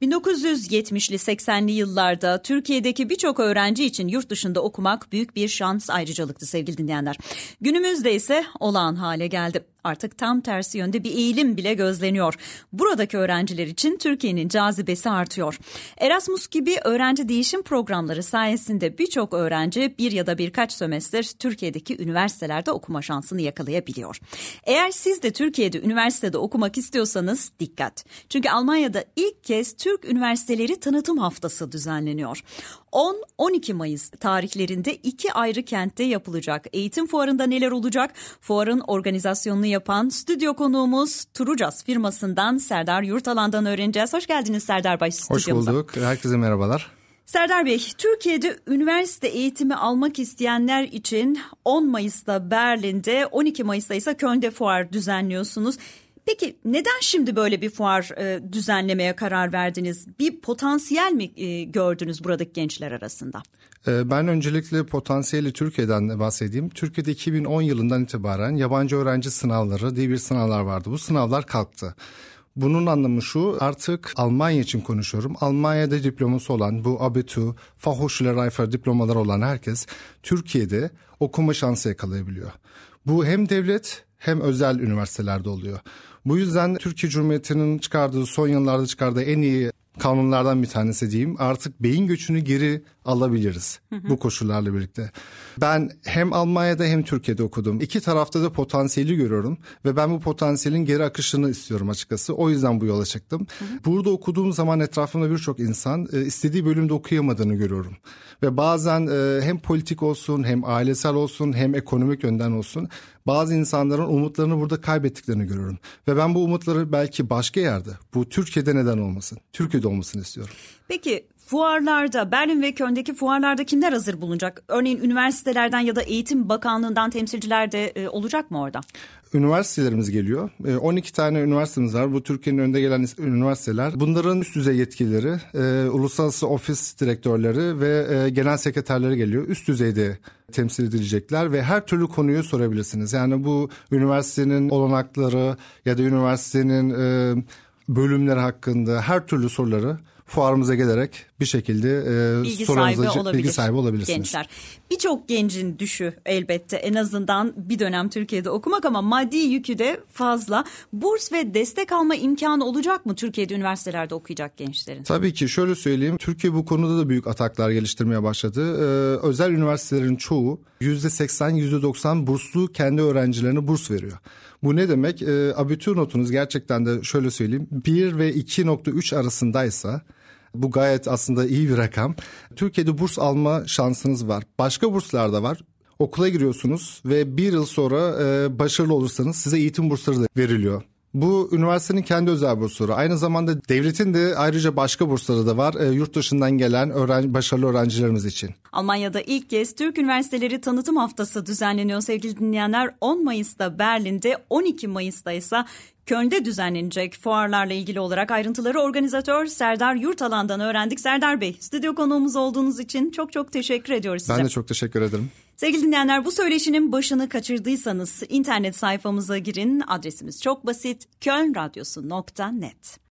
1970'li 80'li yıllarda Türkiye'deki birçok öğrenci için yurt dışında okumak büyük bir şans, ayrıcalıktı sevgili dinleyenler. Günümüzde ise olağan hale geldi. Artık tam tersi yönde bir eğilim bile gözleniyor. Buradaki öğrenciler için Türkiye'nin cazibesi artıyor. Erasmus gibi öğrenci değişim programları sayesinde birçok öğrenci bir ya da birkaç sömestr Türkiye'deki üniversitelerde okuma şansını yakalayabiliyor. Eğer siz de Türkiye'de üniversitede okumak istiyorsanız dikkat. Çünkü Almanya'da ilk kez Türk Üniversiteleri Tanıtım Haftası düzenleniyor. 10-12 Mayıs tarihlerinde 2 ayrı kentte yapılacak. Eğitim fuarında neler olacak? Fuarın organizasyonunu yapan stüdyo konuğumuz Turucas firmasından Serdar Yurtalan'dan öğreneceğiz. Hoş geldiniz Serdar Bey stüdyomuza. Hoş bulduk. Herkese merhabalar. Serdar Bey, Türkiye'de üniversite eğitimi almak isteyenler için 10 Mayıs'ta Berlin'de, 12 Mayıs'ta ise Köln'de fuar düzenliyorsunuz. Peki neden şimdi böyle bir fuar düzenlemeye karar verdiniz? Bir potansiyel mi gördünüz buradaki gençler arasında? Ben öncelikle potansiyeli Türkiye'den bahsedeyim. Türkiye'de 2010 yılından itibaren yabancı öğrenci sınavları diye bir sınavlar vardı. Bu sınavlar kalktı. Bunun anlamı şu, artık Almanya için konuşuyorum. Almanya'da diploması olan bu Abitur, Fachhochschule-Reife diplomaları olan herkes Türkiye'de okuma şansı yakalayabiliyor. Bu hem devlet hem özel üniversitelerde oluyor. Bu yüzden Türkiye Cumhuriyeti'nin son yıllarda çıkardığı en iyi kanunlardan bir tanesi diyeyim. Artık beyin göçünü geri alabiliriz bu koşullarla birlikte. Ben hem Almanya'da hem Türkiye'de okudum. İki tarafta da potansiyeli görüyorum ve ben bu potansiyelin geri akışını istiyorum açıkçası. O yüzden bu yola çıktım. Burada okuduğum zaman etrafımda birçok insan istediği bölümde okuyamadığını görüyorum. Ve bazen hem politik olsun, hem ailesel olsun, hem ekonomik yönden olsun bazı insanların umutlarını burada kaybettiklerini görüyorum. Ve ben bu umutları belki başka yerde, bu Türkiye'de neden olmasın, Türkiye'de olmasını istiyorum. Peki fuarlarda, Berlin ve Köln'deki fuarlarda kimler hazır bulunacak? Örneğin üniversitelerden ya da Eğitim Bakanlığı'ndan temsilciler de olacak mı orada? Üniversitelerimiz geliyor. 12 tane üniversitemiz var. Bu Türkiye'nin önde gelen üniversiteler. Bunların üst düzey yetkilileri, uluslararası ofis direktörleri ve genel sekreterleri geliyor. Üst düzeyde temsil edilecekler ve her türlü konuyu sorabilirsiniz. Yani bu üniversitenin olanakları ya da üniversitenin bölümleri hakkında her türlü soruları fuarımıza gelerek bir şekilde bilgi sahibi olabilirsiniz. Gençler. Birçok gencin düşü elbette en azından bir dönem Türkiye'de okumak ama maddi yükü de fazla. Burs ve destek alma imkanı olacak mı Türkiye'de üniversitelerde okuyacak gençlerin? Tabii ki şöyle söyleyeyim. Türkiye bu konuda da büyük ataklar geliştirmeye başladı. Özel üniversitelerin çoğu %80, %90 burslu kendi öğrencilerine burs veriyor. Bu ne demek? Abitur notunuz gerçekten de şöyle söyleyeyim 1 ve 2.3 arasındaysa bu gayet aslında iyi bir rakam. Türkiye'de burs alma şansınız var. Başka burslar da var. Okula giriyorsunuz ve bir yıl sonra başarılı olursanız size eğitim bursları da veriliyor. Bu üniversitenin kendi özel bursları. Aynı zamanda devletin de ayrıca başka bursları da var. Yurt dışından gelen başarılı öğrencilerimiz için. Almanya'da ilk kez Türk Üniversiteleri Tanıtım Haftası düzenleniyor sevgili dinleyenler. 10 Mayıs'ta Berlin'de, 12 Mayıs'ta ise Köln'de düzenlenecek fuarlarla ilgili olarak ayrıntıları organizatör Serdar Yurtalan'dan öğrendik. Serdar Bey, stüdyo konuğumuz olduğunuz için çok çok teşekkür ediyoruz size. Ben de çok teşekkür ederim. Sevgili dinleyenler, bu söyleşinin başını kaçırdıysanız internet sayfamıza girin. Adresimiz çok basit: kölnradyosu.net.